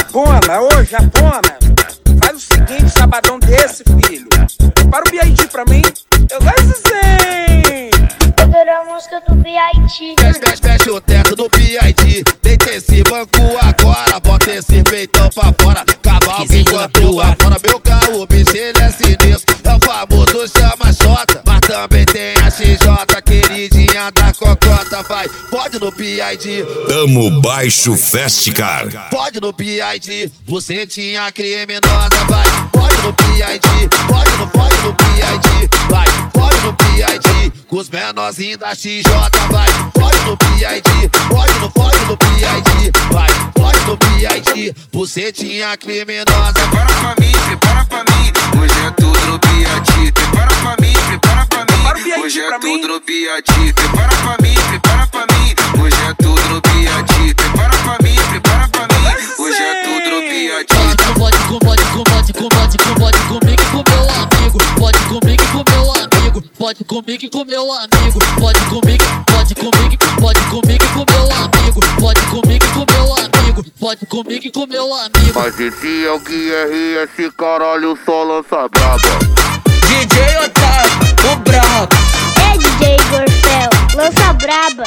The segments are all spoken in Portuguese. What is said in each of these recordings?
Japona, ô Japona, faz o seguinte, sabadão desse, filho. Para o B.I.D. pra mim, eu gosto assim. Adoro a música do B.I.D. Fecha o teto do B.I.D. Deita esse banco agora, bota esse peitão pra fora. Cavalga enquanto vai fora, meu carro, bicho, ele é sinistro. É o famoso chama Xota, mas também tem a XJ, queridinha da cocota. Vai, pode no B.I.D. Tamo baixo Festicar. Pode no B.I.D. Bucetinha criminosa, vai. Pode no B.I.D. Pode no B.I.D. Vai, pode no B.I.D. Com os menorzinhos da XJ, vai. Pode no B.I.D. Pode no B.I.D. Vai, pode no B.I.D. Bucetinha criminosa. Prepara pra mim, hoje é tudo no B.I.D. Prepara pra mim, hoje é tudo no B.I.D. Prepara pra mim, hoje é tudo no B.I.D. Prepara pra mim, hoje é tudo no B.I.D. Pode comigo e com meu amigo. Pode comigo e com meu amigo. Pode comigo e com meu amigo. Pode comigo e com meu amigo. Pode comigo e com meu amigo. Pode comigo e com meu amigo. Mas esse é o QRS, caralho, só lança braba. DJ Otávio, o brabo. É DJ Gorfel, lança braba.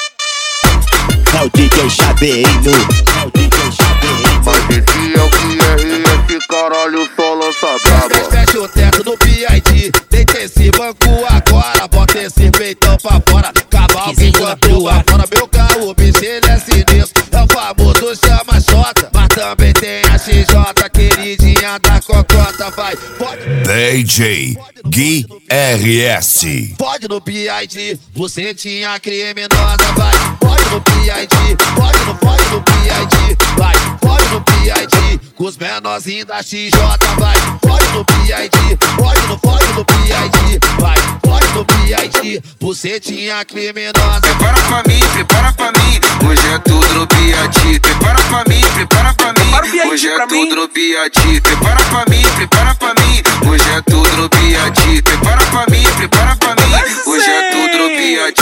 É o DJ Chaveiro. Mas esse é o QRS, caralho, só lança braba. Fecha o teto do B.I.D. Deita esse banco agora, bota esse peitão pra fora. Cavalga enquanto vai fora, meu carro, bicho, ele é sinistro. É o famoso chama Xota, mas também tem a XJ, queridinha da cocota. Vai, pode DJ Gui RS. pode no B.I.D. Bucetinha criminosa, vai. Pode no B.I.D. Pode no B.I.D. Vai, pode no B.I.D. Com os menorzinhos da XJ, vai. Pode no B.I.D. Pode no B.I.D. Vai, pode no B.I.D. Bucetinha criminosa. Prepara pra mim, hoje é tudo no B.I.D. Prepara pra mim, hoje é tudo no B.I.D. Prepara pra mim, hoje é tudo no B.I.D. Prepara pra mim, hoje é tudo no B.I.D.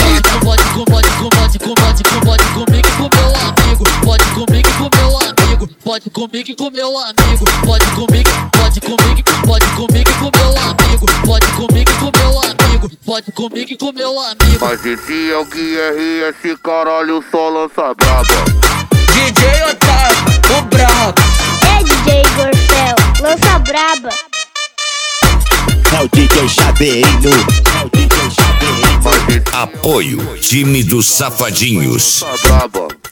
Pode comigo e com meu amigo. Pode comigo e com meu amigo. Pode comigo e com meu amigo. Pode comigo e com meu amigo. Pode comigo e com meu amigo. Pode comigo e com meu amigo. Mas esse é o QRS, caralho, só lança braba. DJ Otávio, o brabo. É DJ Gorfel, lança braba. É o DJ Chaveiro. Apoio time dos Safadinhos. Braba.